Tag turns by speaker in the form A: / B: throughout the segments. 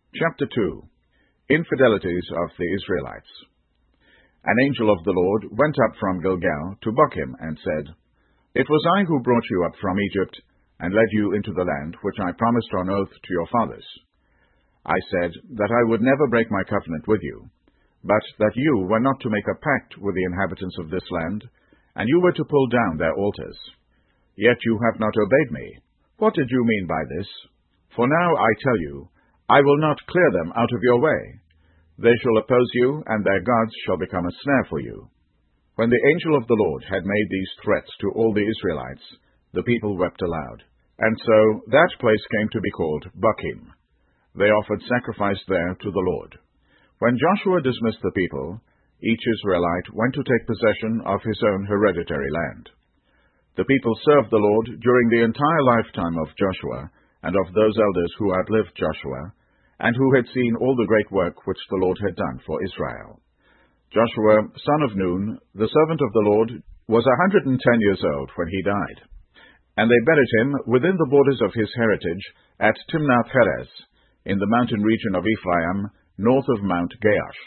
A: Chapter 2. Infidelities of the Israelites. An angel of the Lord went up from Gilgal to Bochim and said, It was I who brought you up from Egypt, and led you into the land which I promised on oath to your fathers. I said that I would never break my covenant with you, but that you were not to make a pact with the inhabitants of this land, and you were to pull down their altars. Yet you have not obeyed me. What did you mean by this? For now I tell you, I will not clear them out of your way. They shall oppose you, and their gods shall become a snare for you. When the angel of the Lord had made these threats to all the Israelites, the people wept aloud. And so that place came to be called Bochim. They offered sacrifice there to the Lord. When Joshua dismissed the people, each Israelite went to take possession of his own hereditary land. The people served the Lord during the entire lifetime of Joshua and of those elders who outlived Joshua, and who had seen all the great work which the Lord had done for Israel. Joshua, son of Nun, the servant of the Lord, was 110 years old when he died. And they buried him within the borders of his heritage at Timnath-Heres, in the mountain region of Ephraim, north of Mount Gaash.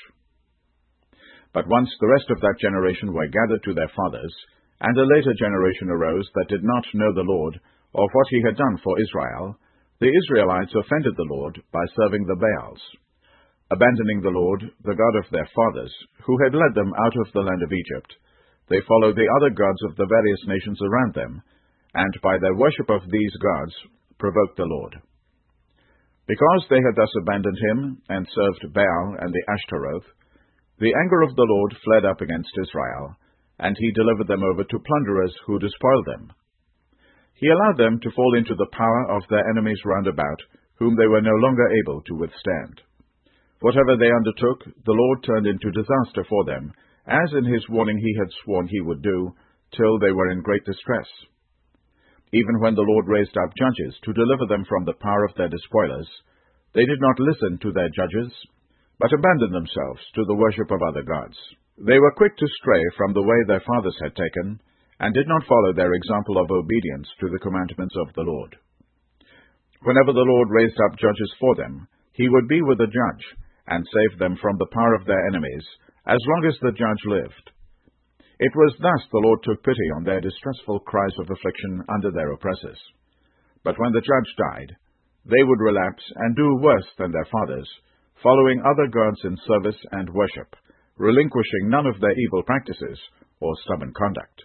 A: But once the rest of that generation were gathered to their fathers, and a later generation arose that did not know the Lord, or what he had done for Israel, the Israelites offended the Lord by serving the Baals. Abandoning the Lord, the God of their fathers, who had led them out of the land of Egypt, they followed the other gods of the various nations around them, and by their worship of these gods provoked the Lord. Because they had thus abandoned him, and served Baal and the Ashtaroth, the anger of the Lord fled up against Israel, and he delivered them over to plunderers who despoiled them. He allowed them to fall into the power of their enemies round about, whom they were no longer able to withstand. Whatever they undertook, the Lord turned into disaster for them, as in his warning he had sworn he would do, till they were in great distress. Even when the Lord raised up judges to deliver them from the power of their despoilers, they did not listen to their judges, but abandoned themselves to the worship of other gods. They were quick to stray from the way their fathers had taken, and did not follow their example of obedience to the commandments of the Lord. Whenever the Lord raised up judges for them, he would be with the judge, and save them from the power of their enemies, as long as the judge lived. It was thus the Lord took pity on their distressful cries of affliction under their oppressors. But when the judge died, they would relapse and do worse than their fathers, following other gods in service and worship, relinquishing none of their evil practices or stubborn conduct.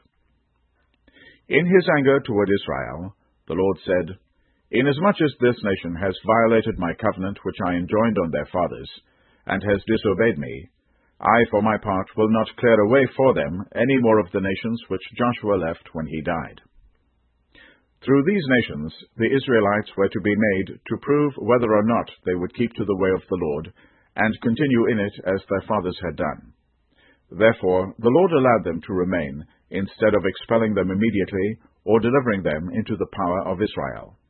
A: In his anger toward Israel, the Lord said, Inasmuch as this nation has violated my covenant which I enjoined on their fathers, and has disobeyed me, I, for my part, will not clear away for them any more of the nations which Joshua left when he died. Through these nations, the Israelites were to be made to prove whether or not they would keep to the way of the Lord, and continue in it as their fathers had done. Therefore, the Lord allowed them to remain, instead of expelling them immediately, or delivering them into the power of Israel.